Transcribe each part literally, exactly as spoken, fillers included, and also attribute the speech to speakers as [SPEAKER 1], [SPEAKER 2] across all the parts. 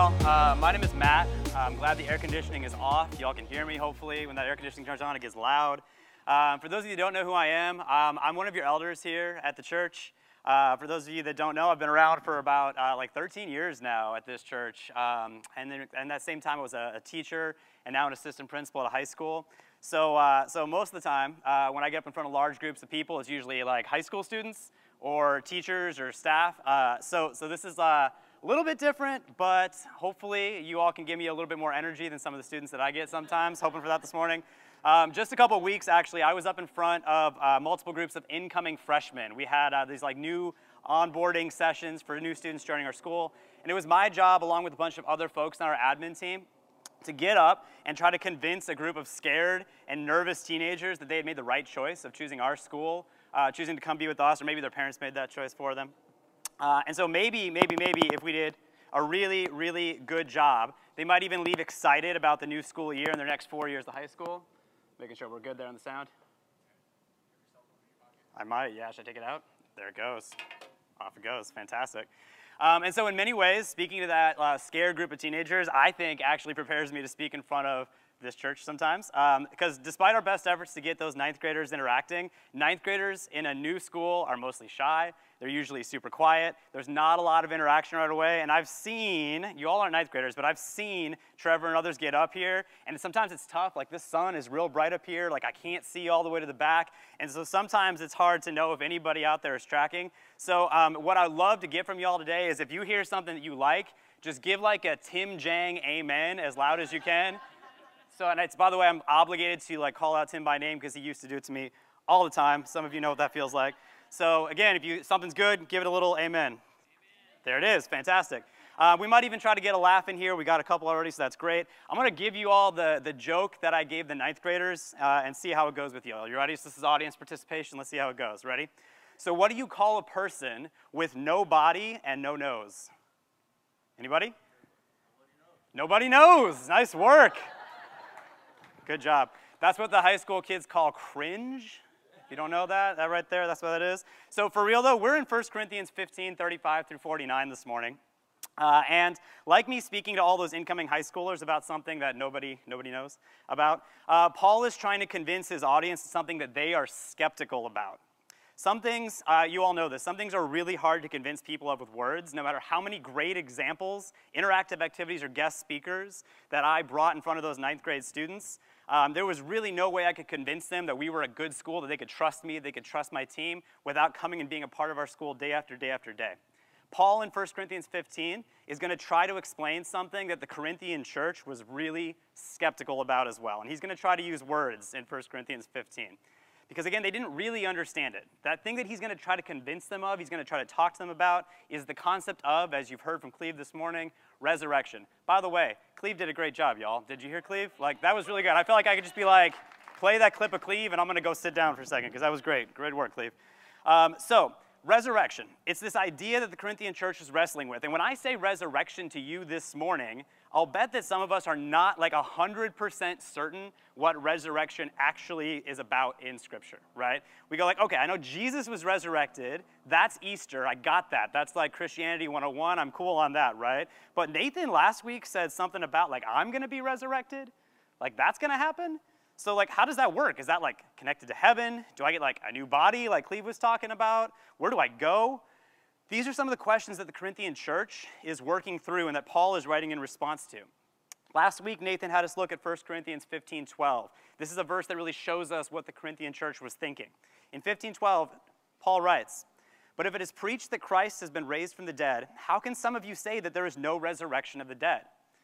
[SPEAKER 1] y'all. Uh, my name is Matt. I'm glad the air conditioning is off. Y'all can hear me, hopefully. When that air conditioning turns on, it gets loud. Um, for those of you who don't know who I am, um, I'm one of your elders here at the church. Uh, for those of you that don't know, I've been around for about uh, like thirteen years now at this church. Um, and then and that same time, I was a, a teacher and now an assistant principal at a high school. So, uh, so most of the time, uh, when I get up in front of large groups of people, it's usually like high school students or teachers or staff. Uh, so, so this is uh, a little bit different, but hopefully you all can give me a little bit more energy than some of the students that I get sometimes. Hoping for that this morning. Um, just a couple weeks, actually, I was up in front of uh, multiple groups of incoming freshmen. We had uh, these like new onboarding sessions for new students joining our school, and it was my job, along with a bunch of other folks on our admin team, to get up and try to convince a group of scared and nervous teenagers that they had made the right choice of choosing our school, uh, choosing to come be with us, or maybe their parents made that choice for them. Uh, and so maybe, maybe, maybe if we did a really, really good job, they might even leave excited about the new school year and their next four years of high school. Making sure we're good there on the sound. I might, yeah, should I take it out? There it goes. Off it goes, fantastic. Um, and so in many ways, speaking to that uh, scared group of teenagers, I think actually prepares me to speak in front of this church sometimes. Um, because despite our best efforts to get those ninth graders interacting, ninth graders in a new school are mostly shy. They're usually super quiet. There's not a lot of interaction right away. And I've seen, you all aren't ninth graders, but I've seen Trevor and others get up here. And sometimes it's tough. Like this sun is real bright up here. Like I can't see all the way to the back. And so sometimes it's hard to know if anybody out there is tracking. So um, what I'd love to get from y'all today is if you hear something that you like, just give like a Tim Jang amen as loud as you can. So, and it's, by the way, I'm obligated to like call out Tim by name because he used to do it to me all the time. Some of you know what that feels like. So again, if you something's good, give it a little amen. Amen. There it is, fantastic. Uh, we might even try to get a laugh in here. We got a couple already, so that's great. I'm going to give you all the, the joke that I gave the ninth graders uh, and see how it goes with you all. You ready? So this is audience participation. Let's see how it goes. Ready? So what do you call a person with no body and no nose? Anybody? Nobody knows. Nobody knows. Nice work. Good job. That's what the high school kids call cringe. If you don't know that, that right there, that's what that is. So for real though, we're in First Corinthians fifteen, thirty-five through forty-nine this morning. Uh, and like me speaking to all those incoming high schoolers about something that nobody, nobody knows about, uh, Paul is trying to convince his audience of something that they are skeptical about. Some things, uh, you all know this, some things are really hard to convince people of with words, no matter how many great examples, interactive activities, or guest speakers that I brought in front of those ninth grade students. Um, there was really no way I could convince them that we were a good school, that they could trust me, they could trust my team, without coming and being a part of our school day after day after day. Paul in First Corinthians fifteen is going to try to explain something that the Corinthian church was really skeptical about as well. And he's going to try to use words in First Corinthians fifteen. Because again, they didn't really understand it. That thing that he's going to try to convince them of, he's going to try to talk to them about, is the concept of, as you've heard from Cleve this morning, resurrection. By the way, Cleve did a great job, y'all. Did you hear Cleve? Like, that was really good. I feel like I could just be like, play that clip of Cleve, and I'm going to go sit down for a second, because that was great. Great work, Cleve. Um, so, resurrection. It's this idea that the Corinthian church is wrestling with. And when I say resurrection to you this morning, I'll bet that some of us are not like one hundred percent certain what resurrection actually is about in Scripture, right? We go like, okay, I know Jesus was resurrected. That's Easter. I got that. That's like Christianity one oh one. I'm cool on that, right? But Nathan last week said something about like, I'm going to be resurrected. Like, that's going to happen? So like, how does that work? Is that like connected to heaven? Do I get like a new body like Cleve was talking about? Where do I go? These are some of the questions that the Corinthian church is working through and that Paul is writing in response to. Last week, Nathan had us look at First Corinthians fifteen twelve. This is a verse that really shows us what the Corinthian church was thinking. In fifteen twelve, Paul writes, "But if it is preached that Christ has been raised from the dead, how can some of you say that there is no resurrection of the dead?"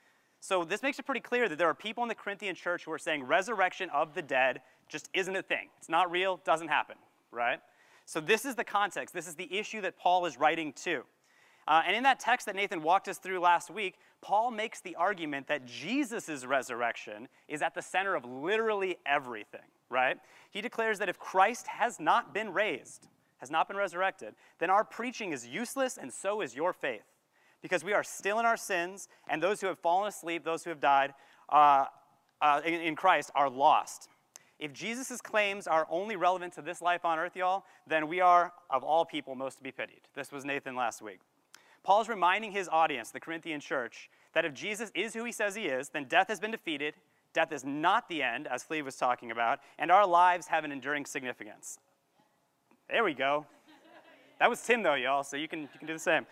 [SPEAKER 1] So this makes it pretty clear that there are people in the Corinthian church who are saying resurrection of the dead just isn't a thing. It's not real, doesn't happen, right? So this is the context. This is the issue that Paul is writing to. Uh, and in that text that Nathan walked us through last week, Paul makes the argument that Jesus' resurrection is at the center of literally everything, right? He declares that if Christ has not been raised, has not been resurrected, then our preaching is useless and so is your faith. Because we are still in our sins, and those who have fallen asleep, those who have died uh, uh, in, in Christ, are lost. If Jesus' claims are only relevant to this life on earth, y'all, then we are, of all people, most to be pitied. This was Nathan last week. Paul's reminding his audience, the Corinthian church, that if Jesus is who he says he is, then death has been defeated, death is not the end, as Cleve was talking about, and our lives have an enduring significance. There we go. That was Tim, though, y'all, so you can, you can do the same.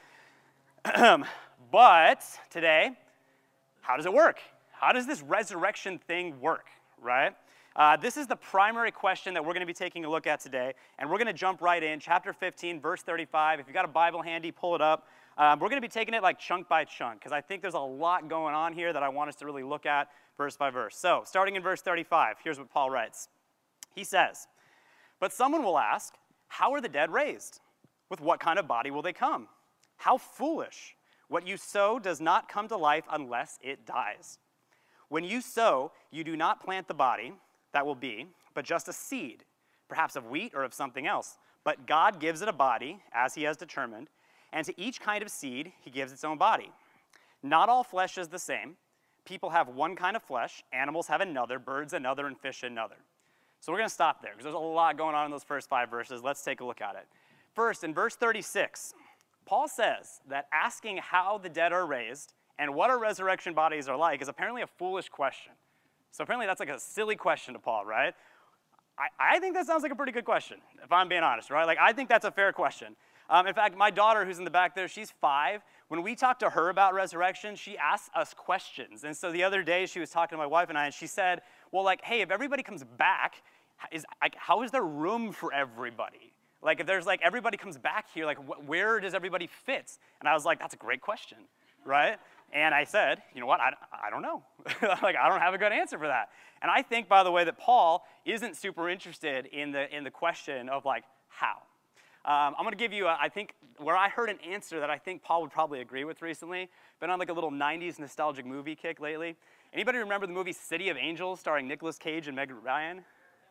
[SPEAKER 1] But today, how does it work? How does this resurrection thing work, right? Uh, this is the primary question that we're going to be taking a look at today, and we're going to jump right in. Chapter fifteen, verse thirty-five. If you've got a Bible handy, pull it up. Um, we're going to be taking it like chunk by chunk, because I think there's a lot going on here that I want us to really look at verse by verse. So, starting in verse thirty-five, here's what Paul writes. He says, "But someone will ask, how are the dead raised? With what kind of body will they come? How foolish! What you sow does not come to life unless it dies. When you sow, you do not plant the body that will be, but just a seed, perhaps of wheat or of something else. But God gives it a body, as he has determined, and to each kind of seed he gives its own body. Not all flesh is the same. People have one kind of flesh, animals have another, birds another, and fish another." So we're going to stop there, because there's a lot going on in those first five verses. Let's take a look at it. First, in verse thirty-six, Paul says that asking how the dead are raised and what our resurrection bodies are like is apparently a foolish question. So apparently that's like a silly question to Paul, right? I, I think that sounds like a pretty good question, if I'm being honest, right? Like, I think that's a fair question. Um, in fact, my daughter, who's in the back there, she's five. When we talk to her about resurrection, she asks us questions. And so the other day, she was talking to my wife and I, and she said, well, like, hey, if everybody comes back, is, like, how is there room for everybody? Like, if there's, like, everybody comes back here, like, wh where does everybody fit? And I was like, that's a great question, right? And I said, you know what, I, I don't know. Like, I don't have a good answer for that. And I think, by the way, that Paul isn't super interested in the, in the question of, like, how. Um, I'm going to give you, a, I think, where I heard an answer that I think Paul would probably agree with recently. Been on, like, a little nineties nostalgic movie kick lately. Anybody remember the movie City of Angels starring Nicolas Cage and Meg Ryan?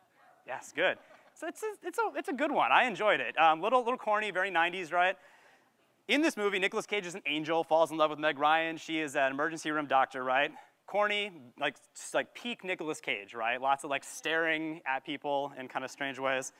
[SPEAKER 1] Yes, good. So it's a, it's a, it's a good one. I enjoyed it. Um, little, little corny, very nineties, right? In this movie, Nicolas Cage is an angel, falls in love with Meg Ryan. She is an emergency room doctor, right? Corny, like, just like peak Nicolas Cage, right? Lots of like staring at people in kind of strange ways.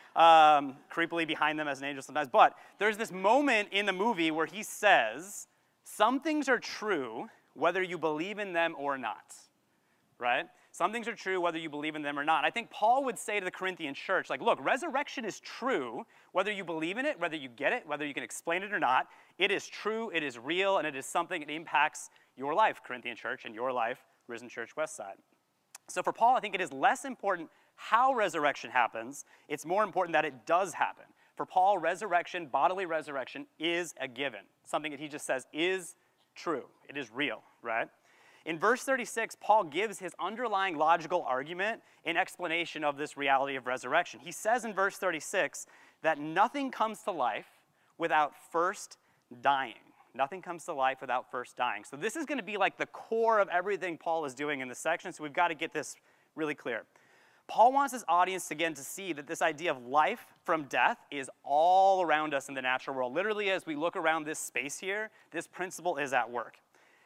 [SPEAKER 1] Um, creepily behind them as an angel sometimes. But there's this moment in the movie where he says, some things are true whether you believe in them or not, right? Some things are true whether you believe in them or not. I think Paul would say to the Corinthian church, like, look, resurrection is true whether you believe in it, whether you get it, whether you can explain it or not. It is true, it is real, and it is something that impacts your life, Corinthian church, and your life, Risen Church Westside. So for Paul, I think it is less important how resurrection happens. It's more important that it does happen. For Paul, resurrection, bodily resurrection, is a given. Something that he just says is true. It is real, right? In verse thirty-six, Paul gives his underlying logical argument in explanation of this reality of resurrection. He says in verse thirty-six that nothing comes to life without first dying. Nothing comes to life without first dying. So this is going to be like the core of everything Paul is doing in this section, so we've got to get this really clear. Paul wants his audience again to see that this idea of life from death is all around us in the natural world. Literally, as we look around this space here, this principle is at work.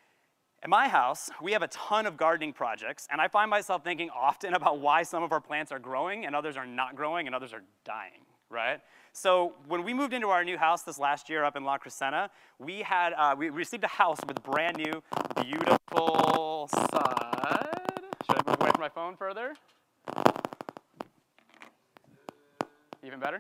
[SPEAKER 1] At my house, we have a ton of gardening projects, and I find myself thinking often about why some of our plants are growing and others are not growing and others are dying, right? So when we moved into our new house this last year up in La Crescenta, we had uh, we received a house with brand new, beautiful sod. Should I move away from my phone further? Even better?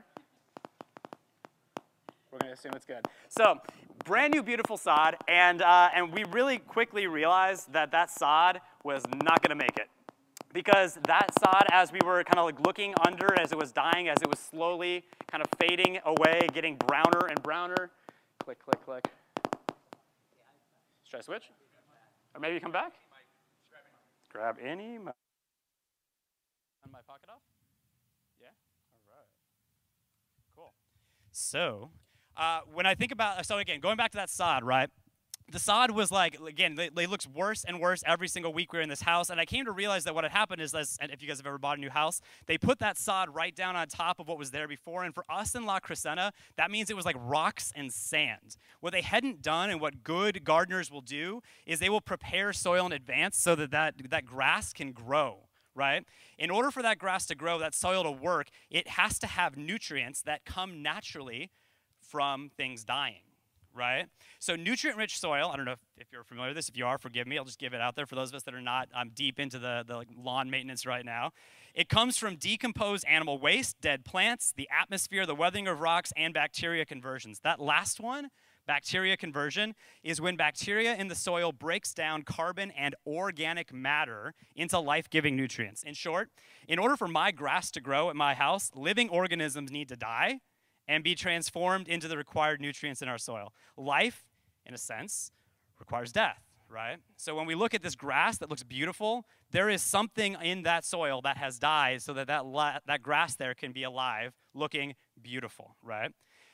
[SPEAKER 1] We're going to assume it's good. So, brand new beautiful sod, and, uh, and we really quickly realized that that sod was not going to make it. Because that sod, as we were kind of like looking under as it was dying, as it was slowly kind of fading away, getting browner and browner. Click, click, click. Should I switch? Or maybe come back? Grab any. On my pocket off? Yeah? All right. Cool. So, uh, when I think about, so again, going back to that sod, right? The sod was like, again, it, it looks worse and worse every single week we were in this house, and I came to realize that what had happened is, as, and if you guys have ever bought a new house, they put that sod right down on top of what was there before, and for us in La Crescenta, that means it was like rocks and sand. What they hadn't done, and what good gardeners will do, is they will prepare soil in advance so that that, that grass can grow. Right? In order for that grass to grow, that soil to work, it has to have nutrients that come naturally from things dying, right? So nutrient-rich soil, I don't know if, if you're familiar with this. If you are, forgive me. I'll just give it out there for those of us that are not um, deep into the, the like, lawn maintenance right now. It comes from decomposed animal waste, dead plants, the atmosphere, the weathering of rocks, and bacteria conversions. That last one, bacteria conversion, is when bacteria in the soil breaks down carbon and organic matter into life-giving nutrients. In short, in order for my grass to grow at my house, living organisms need to die and be transformed into the required nutrients in our soil. Life, in a sense, requires death, right? So when we look at this grass that looks beautiful, there is something in that soil that has died so that that, la- that grass there can be alive, looking beautiful, right?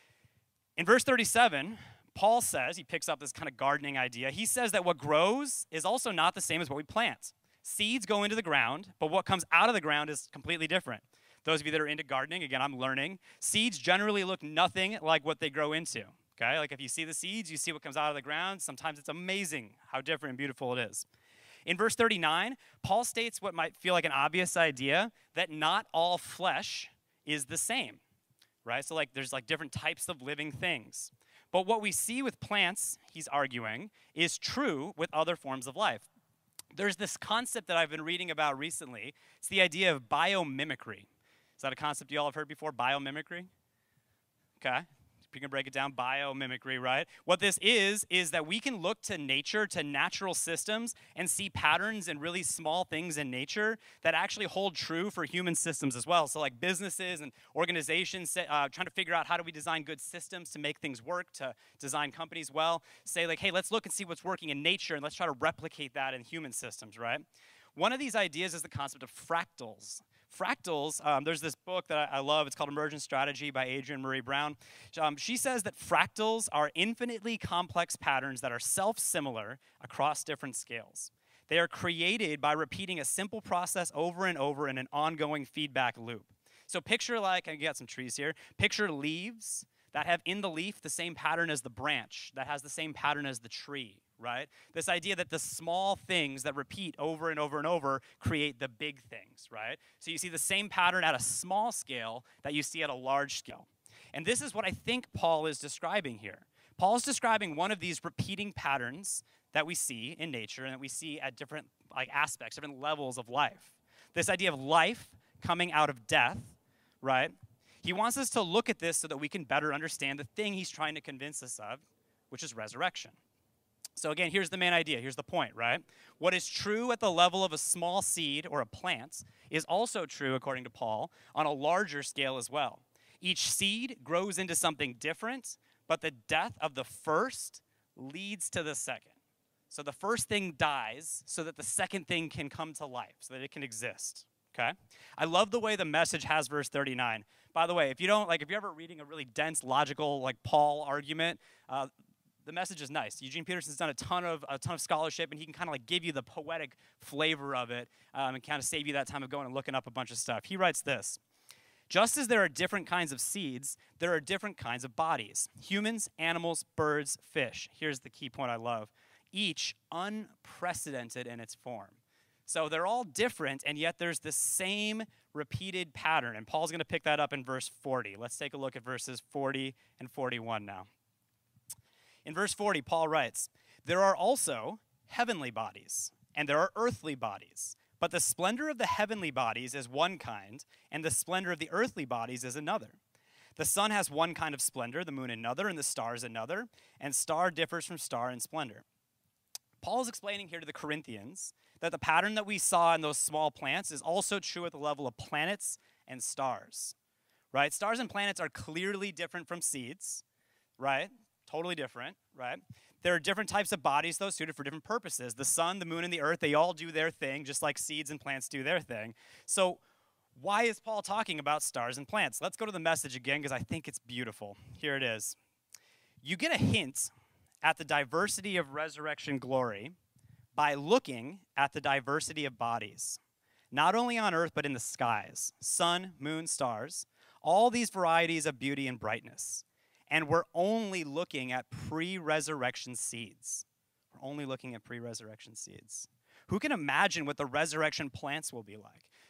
[SPEAKER 1] In verse thirty-seven, Paul says, he picks up this kind of gardening idea. He says that what grows is also not the same as what we plant. Seeds go into the ground, but what comes out of the ground is completely different. Those of you that are into gardening, again, I'm learning. Seeds generally look nothing like what they grow into, okay? Like if you see the seeds, you see what comes out of the ground. Sometimes it's amazing how different and beautiful it is. In verse thirty-nine, Paul states what might feel like an obvious idea, that not all flesh is the same, right? So like there's like different types of living things. But what we see with plants, he's arguing, is true with other forms of life. There's this concept that I've been reading about recently. It's the idea of biomimicry. Is that a concept you all have heard before, biomimicry? Okay. You can break it down, biomimicry, right? What this is, is that we can look to nature, to natural systems, and see patterns in really small things in nature that actually hold true for human systems as well. So like businesses and organizations uh, trying to figure out how do we design good systems to make things work, to design companies well, say like, hey, let's look and see what's working in nature, and let's try to replicate that in human systems, right? One of these ideas is the concept of fractals. Fractals, um, there's this book that I, I love. It's called Emergent Strategy by Adrienne Marie Brown. Um, she says that fractals are infinitely complex patterns that are self-similar across different scales. They are created by repeating a simple process over and over in an ongoing feedback loop. So picture like, I got some trees here, picture leaves that have in the leaf the same pattern as the branch, that has the same pattern as the tree, right? This idea that the small things that repeat over and over and over create the big things, right? So you see the same pattern at a small scale that you see at a large scale. And this is what I think Paul is describing here. Paul is describing one of these repeating patterns that we see in nature and that we see at different like aspects, different levels of life. This idea of life coming out of death, right? He wants us to look at this so that we can better understand the thing he's trying to convince us of, which is resurrection. So again, here's the main idea. Here's the point, right? What is true at the level of a small seed or a plant is also true, according to Paul, on a larger scale as well. Each seed grows into something different, but the death of the first leads to the second. So the first thing dies so that the second thing can come to life, so that it can exist, okay? I love the way the Message has verse thirty-nine. By the way, if you don't, like, if you're ever reading a really dense, logical, like, Paul argument, uh, the Message is nice. Eugene Peterson's done a ton of a ton of scholarship, and he can kind of like give you the poetic flavor of it um, and kind of save you that time of going and looking up a bunch of stuff. He writes this: just as there are different kinds of seeds, there are different kinds of bodies. Humans, animals, birds, fish. Here's the key point I love. Each unprecedented in its form. So they're all different, and yet there's the same repeated pattern. And Paul's going to pick that up in verse forty. Let's take a look at verses forty and forty-one now. In verse forty, Paul writes, "There are also heavenly bodies, and there are earthly bodies. But the splendor of the heavenly bodies is one kind, and the splendor of the earthly bodies is another. The sun has one kind of splendor, the moon another, and the stars another, and star differs from star in splendor." Paul is explaining here to the Corinthians that the pattern that we saw in those small plants is also true at the level of planets and stars, right? Stars and planets are clearly different from seeds, right? Totally different, right? There are different types of bodies, though, suited for different purposes. The sun, the moon, and the earth, they all do their thing, just like seeds and plants do their thing. So why is Paul talking about stars and plants? Let's go to the Message again, because I think it's beautiful. Here it is. You get a hint at the diversity of resurrection glory by looking at the diversity of bodies, not only on earth, but in the skies, sun, moon, stars, all these varieties of beauty and brightness. And we're only looking at pre-resurrection seeds. We're only looking at pre-resurrection seeds. Who can imagine what the resurrection plants will be like?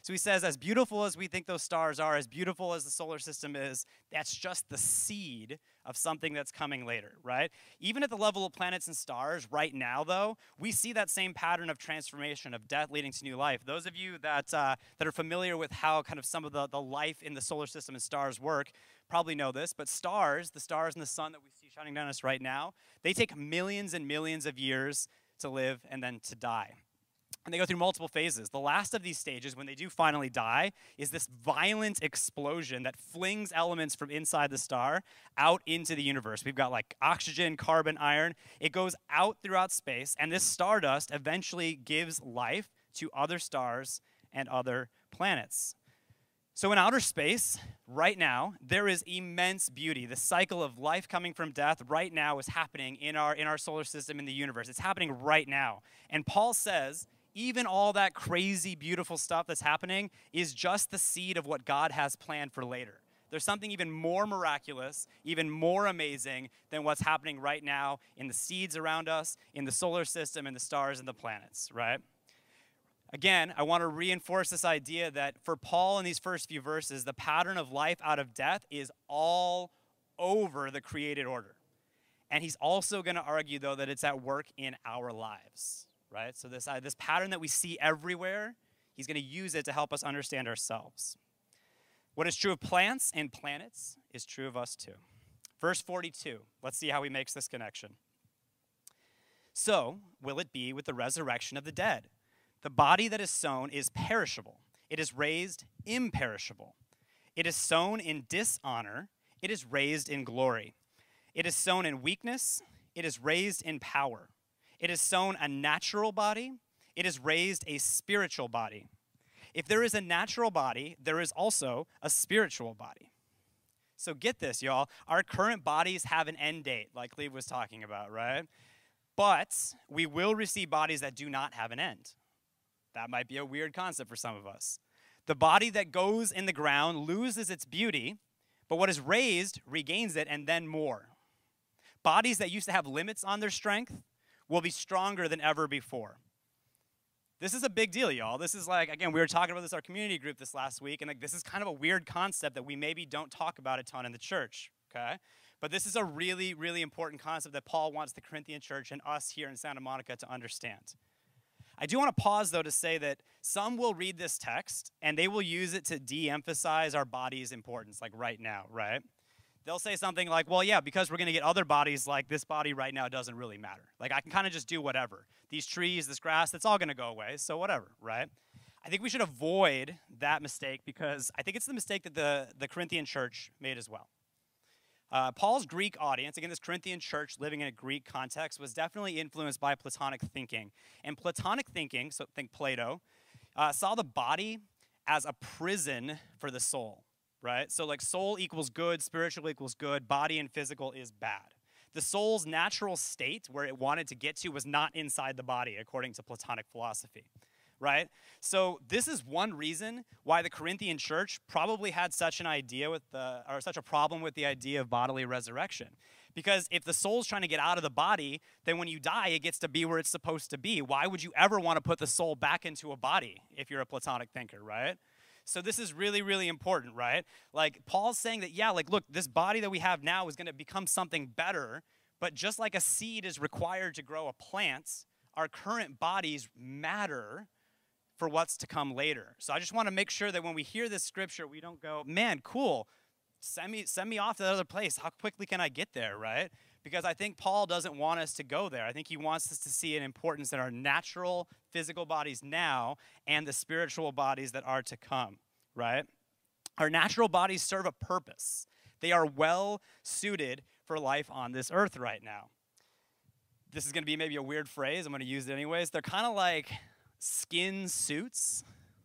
[SPEAKER 1] So he says, as beautiful as we think those stars are, as beautiful as the solar system is, that's just the seed of something that's coming later, right? Even at the level of planets and stars right now, though, we see that same pattern of transformation, of death leading to new life. Those of you that, uh, that are familiar with how kind of some of the, the life in the solar system and stars work probably know this, but stars, the stars and the sun that we see shining down on us right now, they take millions and millions of years to live and then to die. And they go through multiple phases. The last of these stages, when they do finally die, is this violent explosion that flings elements from inside the star out into the universe. We've got like oxygen, carbon, iron. It goes out throughout space, and this stardust eventually gives life to other stars and other planets. So in outer space, right now, there is immense beauty. The cycle of life coming from death right now is happening in our, in our solar system, in the universe. It's happening right now. And Paul says, even all that crazy, beautiful stuff that's happening is just the seed of what God has planned for later. There's something even more miraculous, even more amazing than what's happening right now in the seeds around us, in the solar system, in the stars and the planets, right? Again, I want to reinforce this idea that for Paul in these first few verses, the pattern of life out of death is all over the created order. And he's also going to argue, though, that it's at work in our lives. Right? So this, uh, this pattern that we see everywhere, he's going to use it to help us understand ourselves. What is true of plants and planets is true of us too. Verse forty-two, let's see how he makes this connection. So will it be with the resurrection of the dead. The body that is sown is perishable. It is raised imperishable. It is sown in dishonor. It is raised in glory. It is sown in weakness. It is raised in power. It is sown a natural body. It is raised a spiritual body. If there is a natural body, there is also a spiritual body. So get this, y'all. Our current bodies have an end date, like Cleve was talking about, right? But we will receive bodies that do not have an end. That might be a weird concept for some of us. The body that goes in the ground loses its beauty, but what is raised regains it and then more. Bodies that used to have limits on their strength will be stronger than ever before. This is a big deal, y'all. This is like, again, we were talking about this in our community group this last week, and like this is kind of a weird concept that we maybe don't talk about a ton in the church, okay? But this is a really, really important concept that Paul wants the Corinthian church and us here in Santa Monica to understand. I do want to pause, though, to say that some will read this text, and they will use it to de-emphasize our body's importance, like right now, right? They'll say something like, well, yeah, because we're going to get other bodies, like this body right now doesn't really matter. Like, I can kind of just do whatever. These trees, this grass, that's all going to go away, so whatever, right? I think we should avoid that mistake because I think it's the mistake that the, the Corinthian church made as well. Uh, Paul's Greek audience, again, this Corinthian church living in a Greek context, was definitely influenced by Platonic thinking. And Platonic thinking, so think Plato, uh, saw the body as a prison for the soul. Right? So like soul equals good, spiritual equals good, body and physical is bad. The soul's natural state, where it wanted to get to, was not inside the body, according to Platonic philosophy. Right? So this is one reason why the Corinthian church probably had such an idea with the, or such a problem with the idea of bodily resurrection. Because if the soul's trying to get out of the body, then when you die, it gets to be where it's supposed to be. Why would you ever want to put the soul back into a body if you're a Platonic thinker, right? So this is really, really important, right? Like Paul's saying that, yeah, like, look, this body that we have now is going to become something better, but just like a seed is required to grow a plant, our current bodies matter for what's to come later. So I just want to make sure that when we hear this scripture, we don't go, man, cool, send me, send me off to that other place. How quickly can I get there, right? Because I think Paul doesn't want us to go there. I think he wants us to see an importance in our natural physical bodies now and the spiritual bodies that are to come, right? Our natural bodies serve a purpose. They are well suited for life on this earth right now. This is going to be maybe a weird phrase. I'm going to use it anyways. They're kind of like skin suits,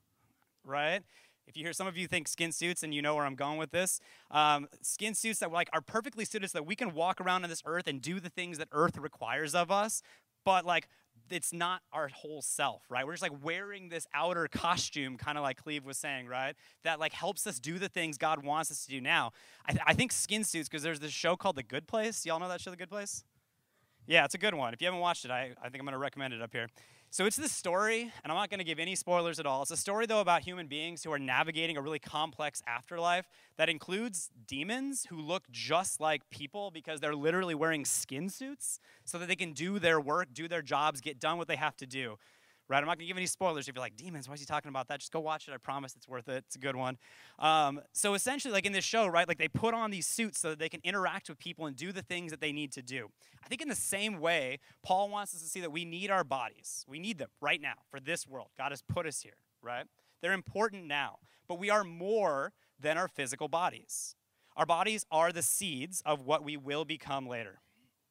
[SPEAKER 1] right? If you hear some of you think skin suits and you know where I'm going with this, um, skin suits that like are perfectly suited so that we can walk around on this earth and do the things that earth requires of us, but like it's not our whole self, right? We're just like wearing this outer costume, kind of like Cleve was saying, right? That like helps us do the things God wants us to do now. I, th- I think skin suits, because there's this show called The Good Place. Y'all know that show, The Good Place? Yeah, it's a good one. If you haven't watched it, I, I think I'm going to recommend it up here. So it's this story, and I'm not going to give any spoilers at all. It's a story, though, about human beings who are navigating a really complex afterlife that includes demons who look just like people because they're literally wearing skin suits so that they can do their work, do their jobs, get done what they have to do. Right? I'm not going to give any spoilers. If you're like, demons, why is he talking about that? Just go watch it. I promise it's worth it. It's a good one. Um, so essentially, like in this show, right, like they put on these suits so that they can interact with people and do the things that they need to do. I think in the same way, Paul wants us to see that we need our bodies. We need them right now for this world. God has put us here, right? They're important now. But we are more than our physical bodies. Our bodies are the seeds of what we will become later.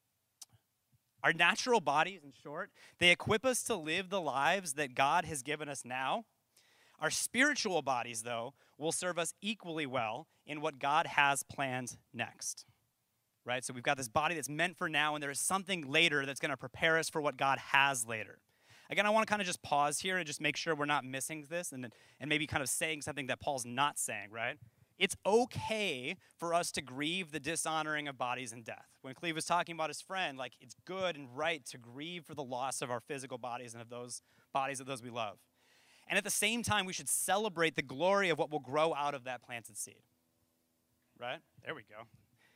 [SPEAKER 1] Our natural bodies, in short, they equip us to live the lives that God has given us now. Our spiritual bodies, though, will serve us equally well in what God has planned next. Right? So we've got this body that's meant for now, and there is something later that's going to prepare us for what God has later. Again, I want to kind of just pause here and just make sure we're not missing this and, and maybe kind of saying something that Paul's not saying, right? It's okay for us to grieve the dishonoring of bodies and death. When Cleve was talking about his friend, like it's good and right to grieve for the loss of our physical bodies and of those bodies of those we love. And at the same time, we should celebrate the glory of what will grow out of that planted seed. Right? There we go.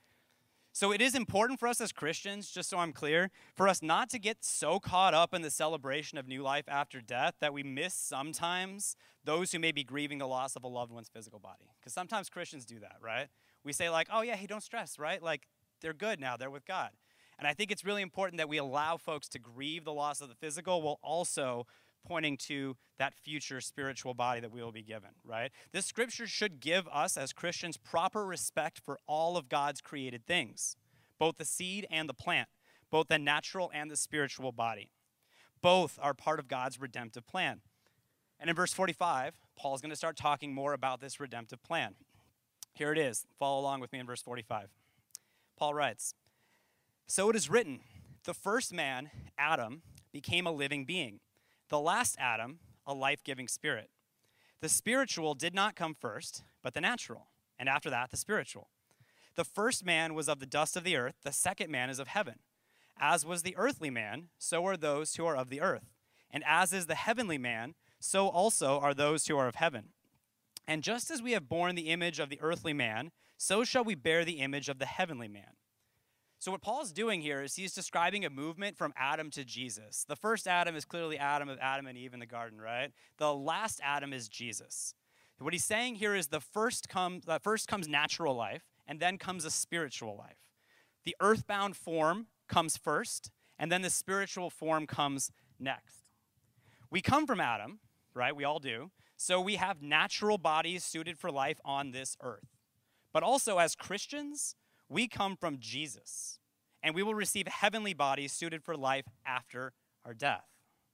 [SPEAKER 1] So it is important for us as Christians, just so I'm clear, for us not to get so caught up in the celebration of new life after death that we miss sometimes those who may be grieving the loss of a loved one's physical body. Because sometimes Christians do that, right? We say like, oh yeah, hey, don't stress, right? Like they're good now, they're with God. And I think it's really important that we allow folks to grieve the loss of the physical while also pointing to that future spiritual body that we will be given, right? This scripture should give us as Christians proper respect for all of God's created things, both the seed and the plant, both the natural and the spiritual body. Both are part of God's redemptive plan. And in verse forty-five, Paul is going to start talking more about this redemptive plan. Here it is. Follow along with me in verse forty-five. Paul writes, "So it is written, the first man, Adam, became a living being. The last Adam, a life-giving spirit. The spiritual did not come first, but the natural, and after that, the spiritual. The first man was of the dust of the earth, the second man is of heaven. As was the earthly man, so are those who are of the earth. And as is the heavenly man, so also are those who are of heaven. And just as we have borne the image of the earthly man, so shall we bear the image of the heavenly man." So what Paul's doing here is he's describing a movement from Adam to Jesus. The first Adam is clearly Adam of Adam and Eve in the garden, right? The last Adam is Jesus. What he's saying here is the first comes, uh, first comes natural life, and then comes a spiritual life. The earthbound form comes first, and then the spiritual form comes next. We come from Adam, right? We all do. So we have natural bodies suited for life on this earth. But also as Christians, we come from Jesus, and we will receive heavenly bodies suited for life after our death.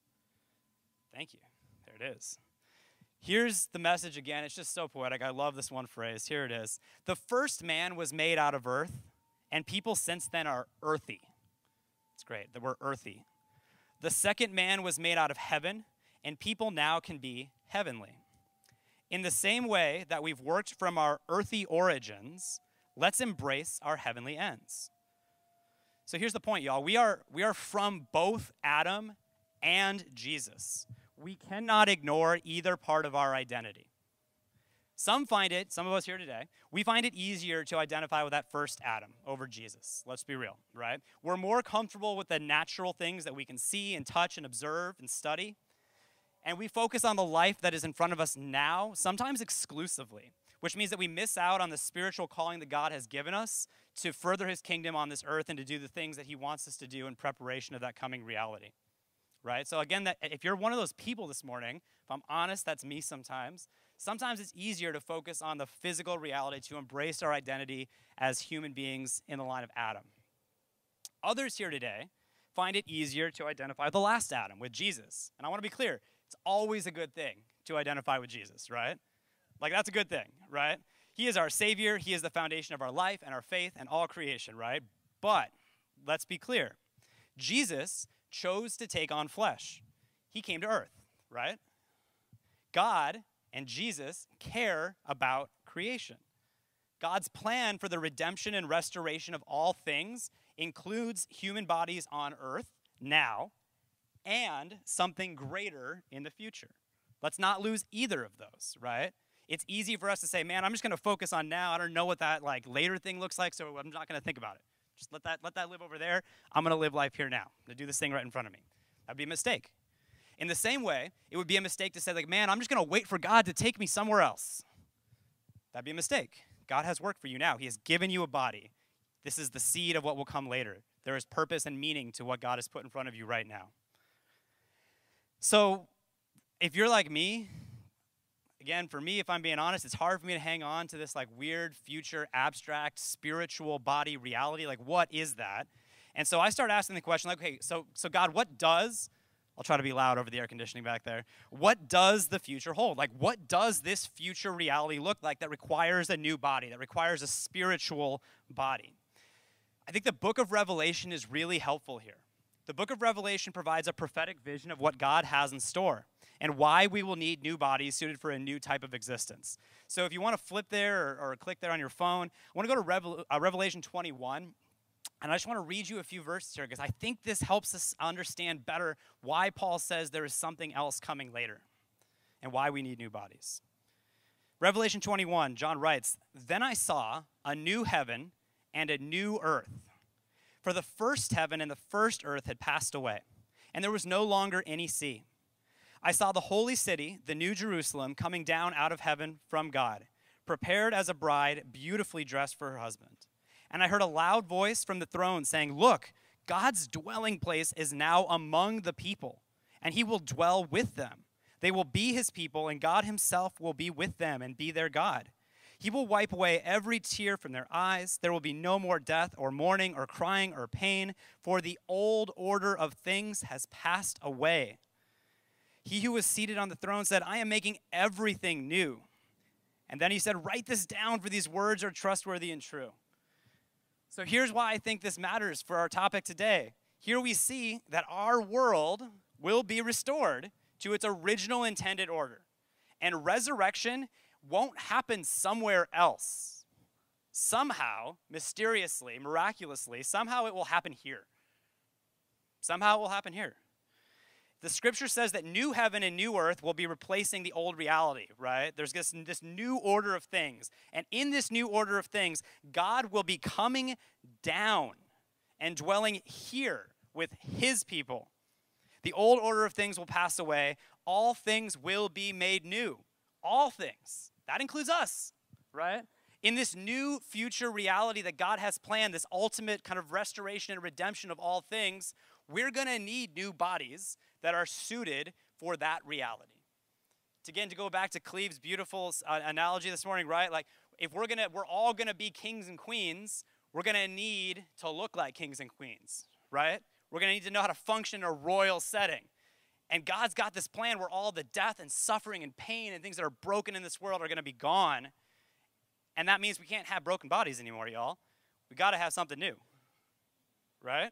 [SPEAKER 1] Thank you. There it is. Here's the message again. It's just so poetic. I love this one phrase. Here it is. The first man was made out of earth, and people since then are earthy. It's great that we're earthy. The second man was made out of heaven, and people now can be heavenly. In the same way that we've worked from our earthy origins, let's embrace our heavenly ends. So here's the point, y'all. We are, we are from both Adam and Jesus. We cannot ignore either part of our identity. Some find it, some of us here today, we find it easier to identify with that first Adam over Jesus. Let's be real, right? We're more comfortable with the natural things that we can see and touch and observe and study. And we focus on the life that is in front of us now, sometimes exclusively, which means that we miss out on the spiritual calling that God has given us to further his kingdom on this earth and to do the things that he wants us to do in preparation of that coming reality, right? So again, that if you're one of those people this morning, if I'm honest, that's me sometimes. Sometimes it's easier to focus on the physical reality, to embrace our identity as human beings in the line of Adam. Others here today find it easier to identify with the last Adam, with Jesus. And I want to be clear, it's always a good thing to identify with Jesus, right? Like, that's a good thing, right? He is our Savior. He is the foundation of our life and our faith and all creation, right? But let's be clear. Jesus chose to take on flesh. He came to earth, right? God and Jesus care about creation. God's plan for the redemption and restoration of all things includes human bodies on earth now and something greater in the future. Let's not lose either of those, right? It's easy for us to say, man, I'm just going to focus on now. I don't know what that like later thing looks like, so I'm not going to think about it. Just let that let that live over there. I'm going to live life here now. I'm going to do this thing right in front of me. That would be a mistake. In the same way, it would be a mistake to say, like, man, I'm just going to wait for God to take me somewhere else. That'd be a mistake. God has work for you now. He has given you a body. This is the seed of what will come later. There is purpose and meaning to what God has put in front of you right now. So if you're like me, again, for me, if I'm being honest, it's hard for me to hang on to this like weird future, abstract, spiritual body reality. Like, what is that? And so I start asking the question, like, okay, so so God, what does, I'll try to be loud over the air conditioning back there, what does the future hold? Like, what does this future reality look like that requires a new body, that requires a spiritual body? I think the book of Revelation is really helpful here. The book of Revelation provides a prophetic vision of what God has in store and why we will need new bodies suited for a new type of existence. So if you want to flip there or, or click there on your phone, I want to go to Revel, uh, Revelation twenty-one, and I just want to read you a few verses here because I think this helps us understand better why Paul says there is something else coming later and why we need new bodies. Revelation twenty-one, John writes, "Then I saw a new heaven and a new earth. For the first heaven and the first earth had passed away, and there was no longer any sea. I saw the holy city, the new Jerusalem, coming down out of heaven from God, prepared as a bride, beautifully dressed for her husband. And I heard a loud voice from the throne saying, 'Look, God's dwelling place is now among the people, and he will dwell with them. They will be his people, and God himself will be with them and be their God. He will wipe away every tear from their eyes. There will be no more death or mourning or crying or pain, for the old order of things has passed away.' He who was seated on the throne said, 'I am making everything new.' And then he said, 'Write this down, for these words are trustworthy and true.'" So here's why I think this matters for our topic today. Here we see that our world will be restored to its original intended order. And resurrection won't happen somewhere else. Somehow, mysteriously, miraculously, somehow it will happen here. Somehow it will happen here. The scripture says that new heaven and new earth will be replacing the old reality, right? There's this, this new order of things. And in this new order of things, God will be coming down and dwelling here with his people. The old order of things will pass away. All things will be made new. All things. That includes us, right? In this new future reality that God has planned, this ultimate kind of restoration and redemption of all things, we're going to need new bodies that are suited for that reality. To, again, to go back to Cleve's beautiful uh, analogy this morning, right? Like, if we're gonna, we're all gonna be kings and queens, we're gonna need to look like kings and queens, right? We're gonna need to know how to function in a royal setting. And God's got this plan where all the death and suffering and pain and things that are broken in this world are gonna be gone. And that means we can't have broken bodies anymore, y'all. We gotta have something new, right?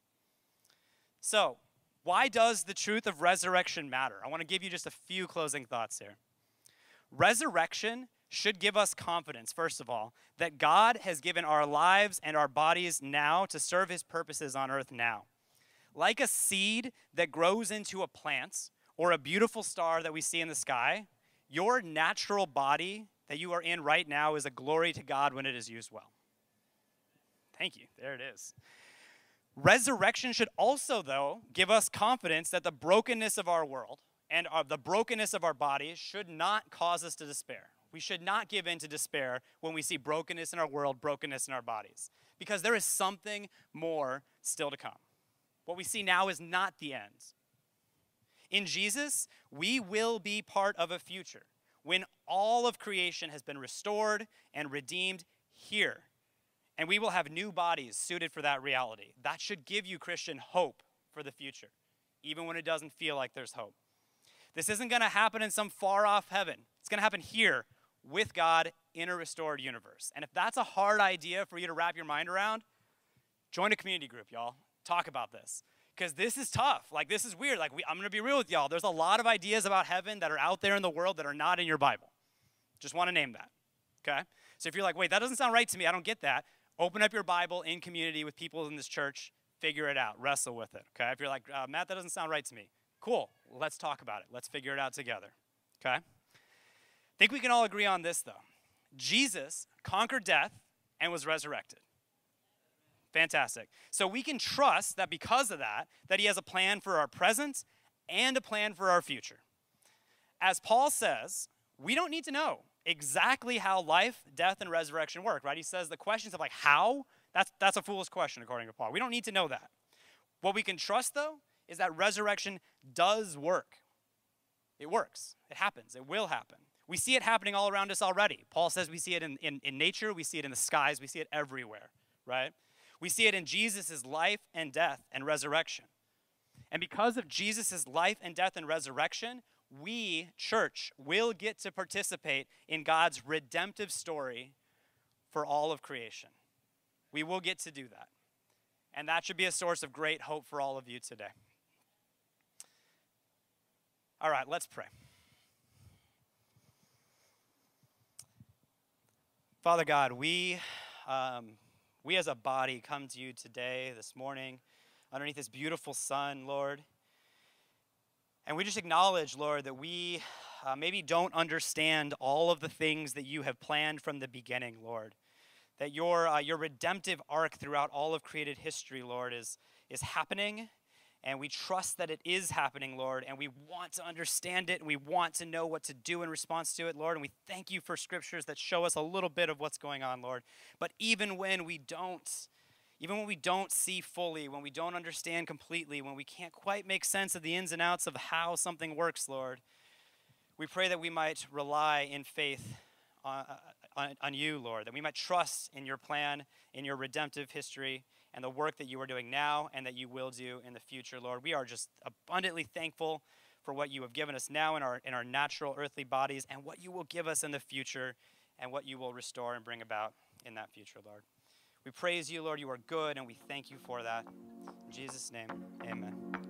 [SPEAKER 1] So, why does the truth of resurrection matter? I want to give you just a few closing thoughts here. Resurrection should give us confidence, first of all, that God has given our lives and our bodies now to serve his purposes on earth now. Like a seed that grows into a plant or a beautiful star that we see in the sky, your natural body that you are in right now is a glory to God when it is used well. Thank you. There it is. Resurrection should also, though, give us confidence that the brokenness of our world and of the brokenness of our bodies should not cause us to despair. We should not give in to despair when we see brokenness in our world, brokenness in our bodies, because there is something more still to come. What we see now is not the end. In Jesus, we will be part of a future when all of creation has been restored and redeemed here. And we will have new bodies suited for that reality. That should give you, Christian, hope for the future, even when it doesn't feel like there's hope. This isn't going to happen in some far-off heaven. It's going to happen here with God in a restored universe. And if that's a hard idea for you to wrap your mind around, join a community group, y'all. Talk about this. Because this is tough. Like, this is weird. Like, we, I'm going to be real with y'all. There's a lot of ideas about heaven that are out there in the world that are not in your Bible. Just want to name that, okay? So if you're like, wait, that doesn't sound right to me, I don't get that. Open up your Bible in community with people in this church. figure it out, wrestle with it, okay? If you're like, uh, Matt, that doesn't sound right to me. Cool, let's talk about it. Let's figure it out together, okay? I think we can all agree on this, though. Jesus conquered death and was resurrected. Fantastic. So we can trust that because of that, that he has a plan for our present and a plan for our future. As Paul says, we don't need to know exactly how life, death, and resurrection work, right? He says the questions of like how, that's, that's a foolish question according to Paul. We don't need to know that. What we can trust, though, is that resurrection does work. It works. It happens. It will happen. We see it happening all around us already. Paul says we see it in, in, in nature. We see it in the skies. We see it everywhere, right? We see it in Jesus' life and death and resurrection. And because of Jesus' life and death and resurrection, we, church, will get to participate in God's redemptive story for all of creation. We will get to do that. And that should be a source of great hope for all of you today. All right, let's pray. Father God, we, um, we as a body come to you today, this morning, underneath this beautiful sun, Lord. And we just acknowledge, Lord, that we uh, maybe don't understand all of the things that you have planned from the beginning, Lord. That your uh, your redemptive arc throughout all of created history, Lord, is, is happening. And we trust that it is happening, Lord. And we want to understand it. And we want to know what to do in response to it, Lord. And we thank you for scriptures that show us a little bit of what's going on, Lord. But even when we don't, Even when we don't see fully, when we don't understand completely, when we can't quite make sense of the ins and outs of how something works, Lord, we pray that we might rely in faith on, on, on you, Lord, that we might trust in your plan, in your redemptive history, and the work that you are doing now and that you will do in the future, Lord. We are just abundantly thankful for what you have given us now in our, in our natural earthly bodies and what you will give us in the future and what you will restore and bring about in that future, Lord. We praise you, Lord. You are good, and we thank you for that. In Jesus' name, amen.